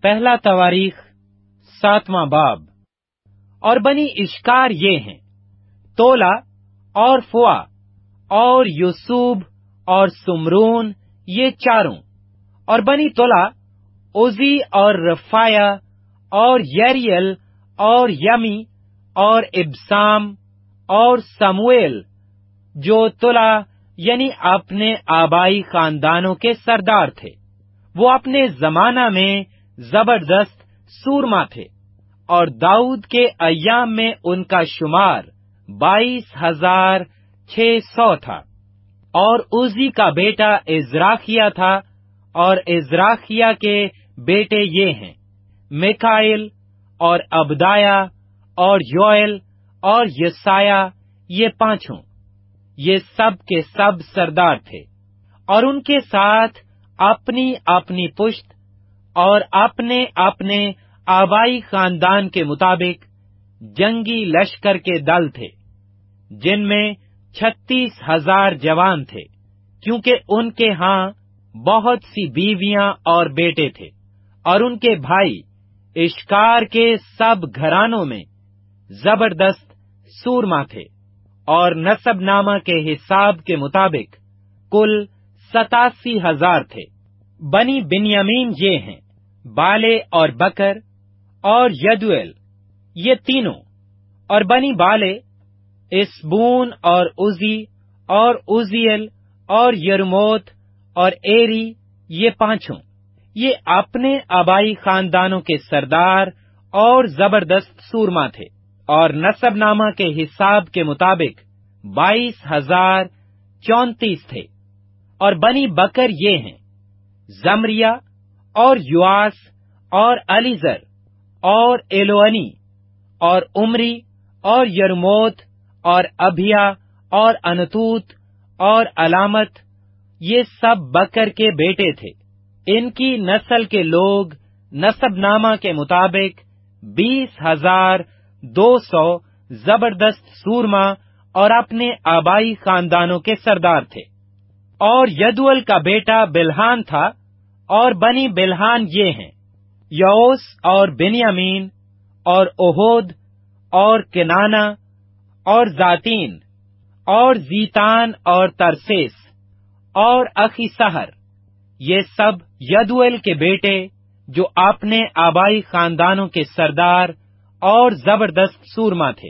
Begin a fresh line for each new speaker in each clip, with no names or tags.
पहला तवारीख 7वां बाब। और बनी इश्कार ये हैं, तोला और फुआ और यूसुब और सुमरून, ये चारों। और बनी तोला उजी और रफाया और यरियल और यमी और इब्साम और समूएल, जो तोला यानी अपने आबाई खानदानों के सरदार थे। वो अपने जमाना में जबरदस्त सूरमा थे, और दाऊद के अय्याम में उनका शुमार 22,600 था। और उजी का बेटा इज़राखिया था, और इज़राखिया के बेटे ये हैं, मिकाएल और अबदाया और योएल और यसाया, ये पांचों। ये सब के सब सरदार थे, और उनके साथ अपनी अपनी पुश्त और अपने अपने आबाई खानदान के मुताबिक जंगी लश्कर के दल थे, जिनमें 36,000 जवान थे, क्योंकि उनके हां बहुत सी बीवियां और बेटे थे। और उनके भाई इश्कार के सब घरानों में जबरदस्त सूरमा थे। और नसबनामा के हिसाब के मुताबिक कुल 87,000 थे। बनी बिन्यामीन ये हैं, बाले और बकर और यदुएल, ये तीनों। और बनी बाले इस्बून और उजी और उजियल और यरमोत और एरी, ये पांचों। ये अपने आबाई खानदानों के सरदार और जबरदस्त सूरमा थे। और नसबनामा के हिसाब के मुताबिक 22,034 थे। और बनी बकर ये हैं, जमरिया और युआस और अलीजर और एलोअनी और उमरी और यरमोत और अभिया और अनतूत और अलामत, ये सब बकर के बेटे थे। इनकी नस्ल के लोग नसबनामा के मुताबिक 20,200 जबरदस्त सूरमा और अपने आबाई खानदानों के सरदार थे। और यदुअल का बेटा बिल्हान था। और बनी बिल्हान ये हैं, यौस और बिन्यामीन और ओहोद और केनाना और जातीन और जीतान और तरसेस और अखीसहर, ये सब यदुएल के बेटे, जो अपने आबाई खानदानों के सरदार और जबरदस्त सूरमा थे।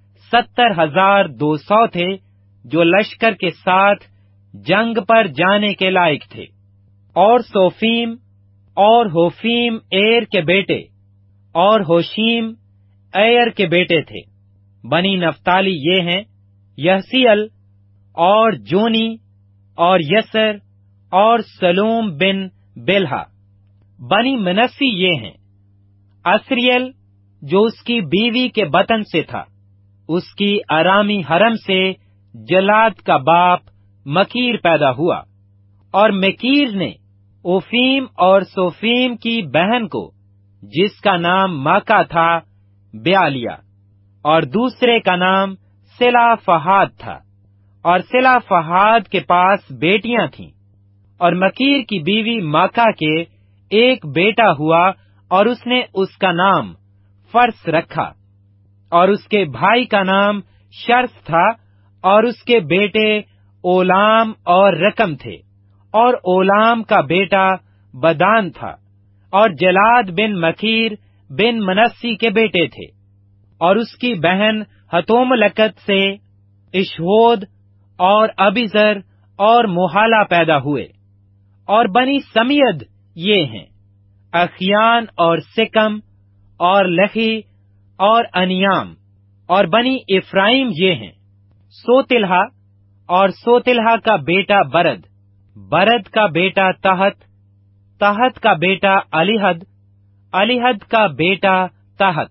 70,200 थे, जो लश्कर के साथ जंग पर जाने के लायक थे। और सोफीम और होफीम एर के बेटे, और होशीम एर के बेटे थे। बनी नफ्ताली ये हैं, यहसीएल और जोनी और यसर और सलूम बिन बिल्हा। बनी मनस्सी ये हैं, अस्रियल, जो उसकी बीवी के बतन से था, उसकी अरामी हरम से जलाद का बाप मकीर पैदा हुआ। और मकीर ने ओफीम और सोफीम की बहन को, जिसका नाम माका था, ब्याह लिया। और दूसरे का नाम सिला फहाद था। और सिला फहाद के पास बेटियां थीं। और मकीर की बीवी माका के एक बेटा हुआ, और उसने उसका नाम फर्स रखा। और उसके भाई का नाम शर्स था, और उसके बेटे ओलाम और रकम थे। और ओलाम का बेटा बदान था। और जलाद बिन मकीर बिन मनस्सी के बेटे थे। और उसकी बहन हतोमलकत से इशहोद और अबीजर और मोहाला पैदा हुए। और बनी समियद ये हैं, अखियान और सिकम और लही और अनियाम। और बनी इफ्राइम ये हैं, सोतिल्हा, और सोतिल्हा का बेटा बरद, बरद का बेटा तहत, तहत का बेटा अलीहद, अलीहद का बेटा तहत,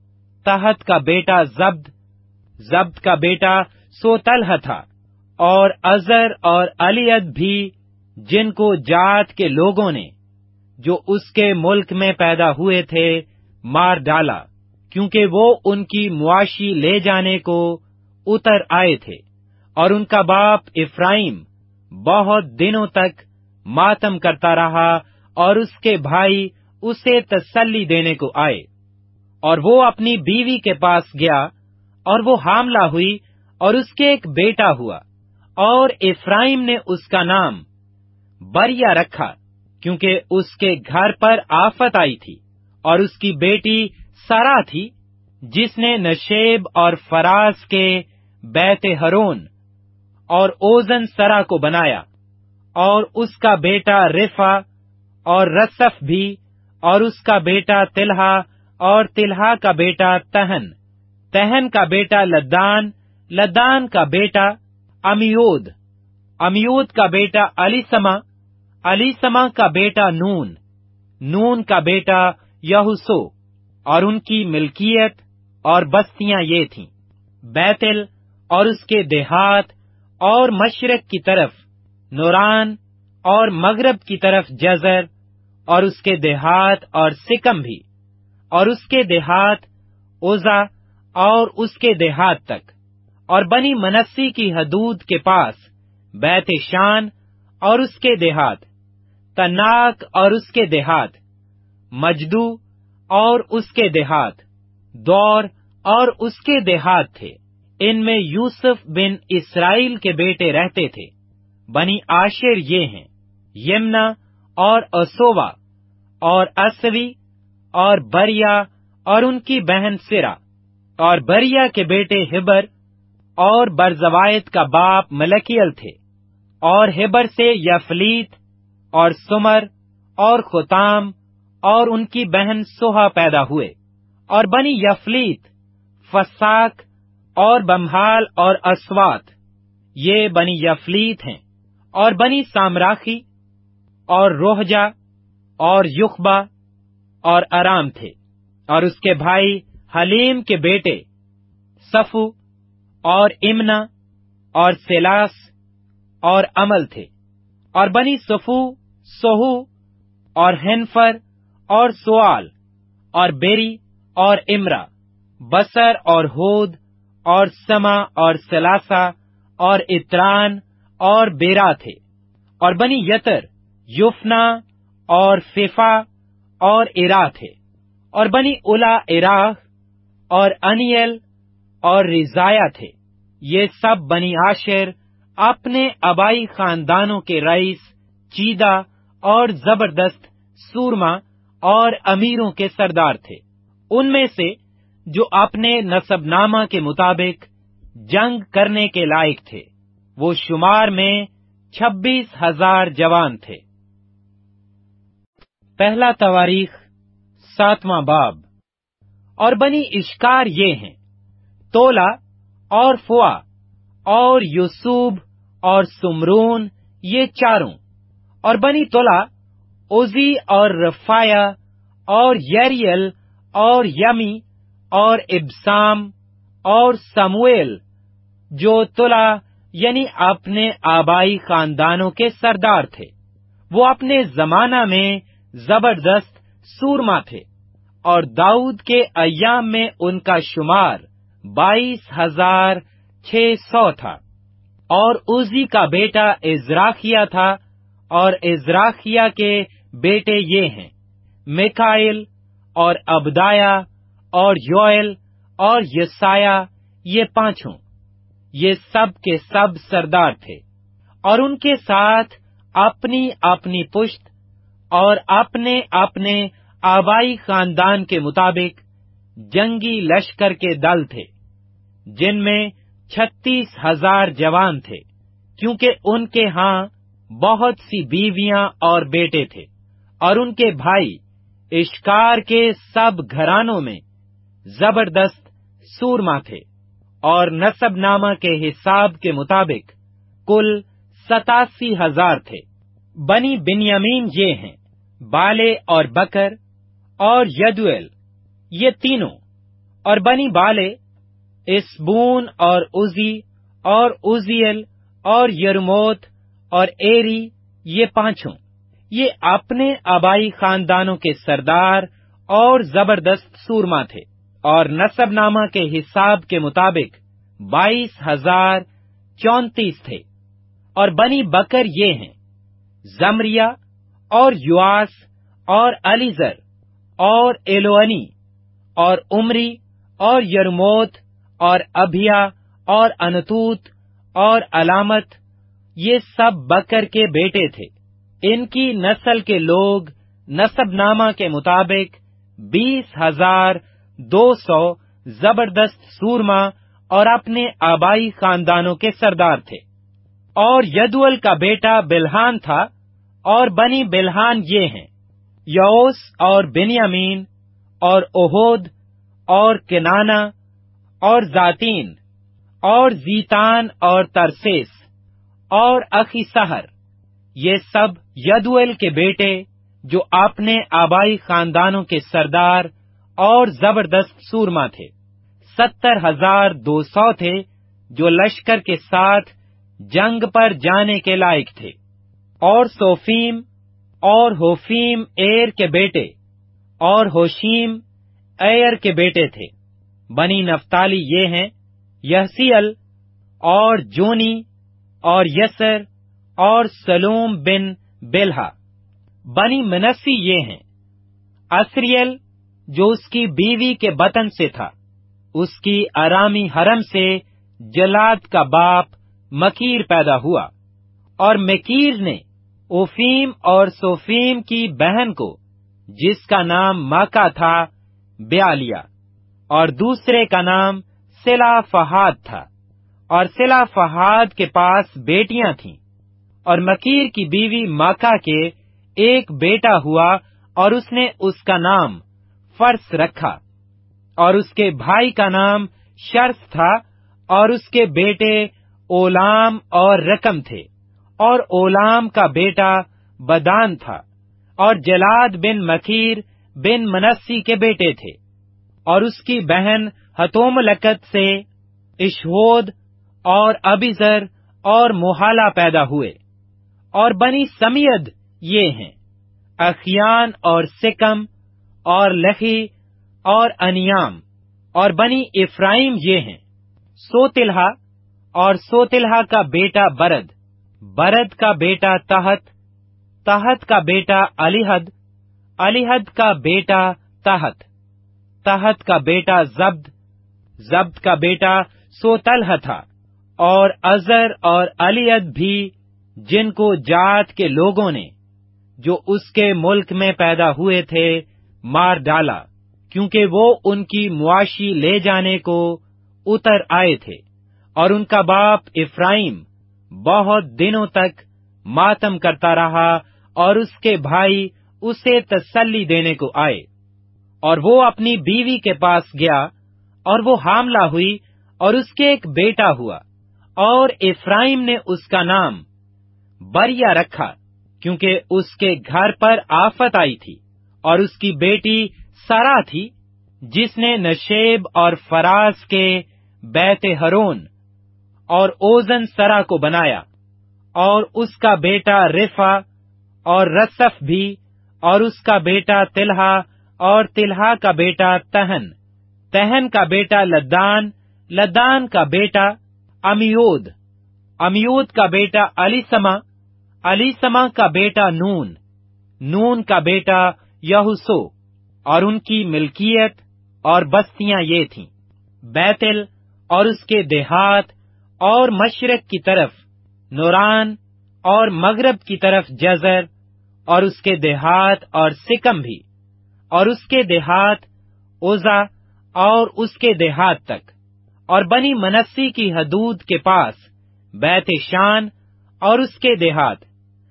तहत का बेटा जब्द, जब्द का बेटा सोतल्ह था। और अजर और अलीयद भी, जिनको जात के लोगों ने, जो उसके मुल्क में पैदा हुए थे, मार डाला, क्योंकि वो उनकी मुआशी ले जाने को उतर आए थे। और उनका बाप इफ्राइम बहुत दिनों तक मातम करता रहा, और उसके भाई उसे तसल्ली देने को आए। और वो अपनी बीवी के पास गया, और वो हामला हुई, और उसके एक बेटा हुआ, और इफ्राइम ने उसका नाम बरिया रखा, क्योंकि उसके घर पर आफत आई थी। और उसकी बेटी सारा थी, जिसने नशेब और फरास के बैते हरोन और ओजन सरा को बनाया। और उसका बेटा रिफा और रसफ भी, और उसका बेटा तिल्हा, और तिल्हा का बेटा तहन, तहन का बेटा लद्दान, लद्दान का बेटा अमियोद, अमियोद का बेटा अलीसमा, अलीसमा का बेटा नून, नून का बेटा यहूसो। और उनकी मिल्कियत और बस्तियां ये थीं: बैतल और उसके देहात, और मशरक की तरफ नूरान, और मगरब की तरफ जजर और उसके देहात, और सिकम भी, और उसके देहात, ओजा और उसके देहात तक। और बनी मनस्सी की हदूद के पास बैत शान और उसके देहात, तनाक और उसके देहात, मजदू और उसके देहात, दौर और उसके देहात थे। इनमें यूसुफ बिन इसराइल के बेटे रहते थे। बनी आशिर ये हैं: यमना और असोवा और असवी और बरिया और उनकी बहन सिरा। और बरिया के बेटे हिबर और बरजवायत का बाप मलकियल थे। और हिबर से यफलीत और सुमर और खुताम और उनकी बहन सोहा पैदा हुए। और बनी यफलीत फसाक और बमहाल और अस्वात, ये बनी यफलीत हैं। और बनी सामराखी और रोहजा और युखबा और अराम थे। और उसके भाई हलीम के बेटे सफू और इमना और सेलास और अमल थे। और बनी सफू सोहू और हेनफर और सोआल और बेरी और इमरा, बसर और होद और समा और सलासा और इत्रान और बेरा थे। और बनी यतर युफना और फिफा और इरा थे। और बनी उला इराह और अनियल और रिजाया थे। ये सब बनी आशेर अपने आबाई खानदानों के रईस, चीदा और जबरदस्त सूरमा और अमीरों के सरदार थे। उनमें से जो अपने नसबनामा के मुताबिक जंग करने के लायक थे, वो शुमार में 26,000 जवान थे। पहला तवारीख 7वां बाब। और बनी इश्कार ये हैं: तोला और फुआ और यूसुब और सुमरून, ये चारों। और बनी तोला ओजी और रफाया और यरियल और यमी और इब्साम और समूएल, जो तोला यानी अपने आबाई खानदानों के सरदार थे। वो अपने जमाना में जबरदस्त सूरमा थे। और दाऊद के अय्याम में उनका शुमार 22,600 था। और उजी का बेटा इज़राखिया था। और इज़राखिया के बेटे ये हैं: मिकाइल और अबदाया और योएल और यसाया, ये पांचों। ये सब के सब सरदार थे। और उनके साथ अपनी अपनी पुश्त और अपने अपने आबाई खानदान के मुताबिक जंगी लश्कर के दल थे, जिनमें 36,000 जवान थे, क्योंकि उनके हां बहुत सी बीवियां और बेटे थे। और उनके भाई इश्कार के सब घरानों में जबरदस्त सूरमा थे। और नसबनामा के हिसाब के मुताबिक कुल 87,000 थे। बनी बिन्यामीन ये हैं: बाले और बकर और यदुएल, ये तीनों। और बनी बाले इसबून और उजी और उजियल और यरमोत और एरी, ये पांचों। ये अपने आबाई खानदानों के सरदार और जबरदस्त सूरमा थे। और नसबनामा के हिसाब के मुताबिक 22,034 थे। और बनी बकर ये हैं: जमरिया और युआस और अलीजर اور ایلوانی اور عمری اور یرموت اور ابھیا اور انتوت اور علامت، یہ سب بکر کے بیٹے تھے۔ ان کی نسل کے لوگ نسب نامہ کے مطابق 20,200 زبردست سورما اور اپنے آبائی خاندانوں کے سردار تھے۔ اور یدول کا بیٹا بلحان تھا، اور بنی بلحان یہ ہیں: یعوس اور بنیامین اور اوہود اور کنانا اور ذاتین اور زیتان اور ترسیس اور اخی سحر، یہ سب یدول کے بیٹے جو اپنے آبائی خاندانوں کے سردار اور زبردست سورما تھے۔ 70,200 تھے جو لشکر کے ساتھ جنگ پر جانے کے لائق تھے۔ اور سوفیم اور ہوفیم ایر کے بیٹے اور ہوشیم ایر کے بیٹے تھے۔ بنی نفتالی یہ ہیں: یحسیل اور جونی اور یسر اور سلوم بن بلہا۔ بنی منسی یہ ہیں: اسریل جو اس کی بیوی کے بطن سے تھا، اس کی ارامی حرم سے جلاد کا باپ مکیر پیدا ہوا، اور مکیر نے اوفیم اور سوفیم کی بہن کو، جس کا نام ماکا تھا، بیاہ لیا، اور دوسرے کا نام سلا فہاد تھا، اور سلا فہاد کے پاس بیٹیاں تھیں، اور مکیر کی بیوی ماکا کے ایک بیٹا ہوا، اور اس نے اس کا نام فرس رکھا، اور اس کے بھائی کا نام شرس تھا، اور اس کے بیٹے اولام اور رقم تھے، اور اولام کا بیٹا بدان تھا، اور جلاد بن مکیر بن منسی کے بیٹے تھے، اور اس کی بہن ہتوملکت سے اشہود اور ابیزر اور موہالا پیدا ہوئے۔ اور بنی سمیعد یہ ہیں: اخیان اور سکم اور لخی اور انیام۔ اور بنی افرائیم یہ ہیں: سوتلہا اور سوتلہا کا بیٹا برد، برد کا بیٹا تحت، تحت کا بیٹا الیہد، الیہد کا بیٹا تحت، تحت کا بیٹا زبد، زبد کا بیٹا سوتلہ تھا، اور ازر اور الیعد بھی، جن کو جات کے لوگوں نے جو اس کے ملک میں پیدا ہوئے تھے مار ڈالا، کیونکہ وہ ان کی معاشی لے جانے کو اتر آئے تھے۔ اور ان کا باپ افرائیم بہت دنوں تک ماتم کرتا رہا، اور اس کے بھائی اسے تسلی دینے کو آئے، اور وہ اپنی بیوی کے پاس گیا، اور وہ حاملہ ہوئی، اور اس کے ایک بیٹا ہوا، اور افرائیم نے اس کا نام بریا رکھا، کیونکہ اس کے گھر پر آفت آئی تھی، اور اس کی بیٹی سارا تھی، جس نے نشیب اور فراز کے بیت ہرون اور اوزن سرا کو بنایا، اور اس کا بیٹا رفا اور رسف بھی، اور اس کا بیٹا تلہا، اور تلہا کا بیٹا تہن، تہن کا بیٹا لدان، لدان کا بیٹا امیود، امیود کا بیٹا الیسما، الیسما کا بیٹا نون، نون کا بیٹا یہوسو۔ اور ان کی ملکیت اور بستیاں یہ تھیں: بیتل اور اس کے دیہات، اور مشرق کی طرف نوران، اور مغرب کی طرف جزر اور اس کے دیہات، اور سکم بھی، اور اس کے دیہات، اوزا اور اس کے دیہات تک۔ اور بنی منسی کی حدود کے پاس بیت شان اور اس کے دیہات،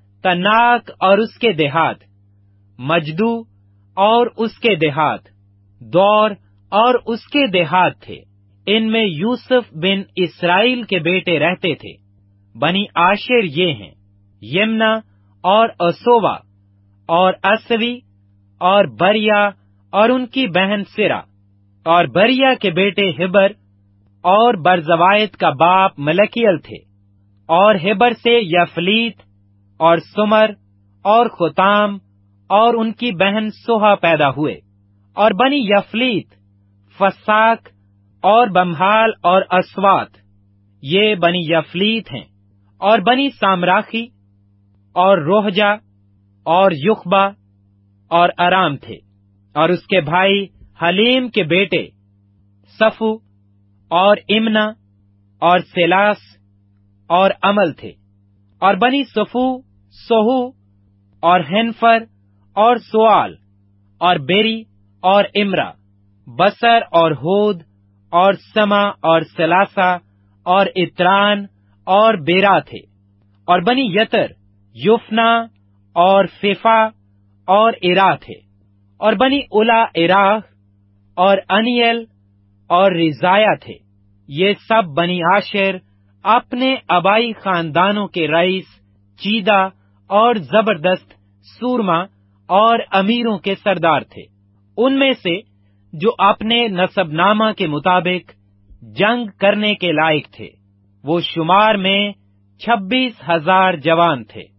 تناک اور اس کے دیہات، مجدو اور اس کے دیہات، دور اور اس کے دیہات تھے۔ ان میں یوسف بن اسرائیل کے بیٹے رہتے تھے۔ بنی آشر یہ ہیں: یمنا اور اسوا اور اسوی اور بریا اور ان کی بہن سرا، اور بریا کے بیٹے ہبر، اور برزوائت کا باپ ملکیل تھے، اور ہبر سے یفلیت اور سمر اور خطام اور ان کی بہن سوہا پیدا ہوئے۔ اور بنی یفلیت فساک اور بمحال اور اسوات، یہ بنی یفلیت ہیں۔ اور بنی سامراخی اور روہجا اور یخبا اور ارام تھے۔ اور اس کے بھائی حلیم کے بیٹے صفو اور امنا اور سیلاس اور عمل تھے، اور بنی صفو سوہو اور ہنفر اور سوال اور بیری اور امرا، بسر اور ہود اور سما اور سلاسا اور اتران اور بیرا تھے، اور بنی یتر یفنا اور فیفا اور ارا تھے، اور بنی الا اراہ اور انیل اور رزایا تھے۔ یہ سب بنی عاشر اپنے آبائی خاندانوں کے رئیس، چیدہ اور زبردست سورما اور امیروں کے سردار تھے، ان میں سے جو اپنے نسب نامہ کے مطابق جنگ کرنے کے لائق تھے۔ وہ شمار میں 26,000 جوان تھے۔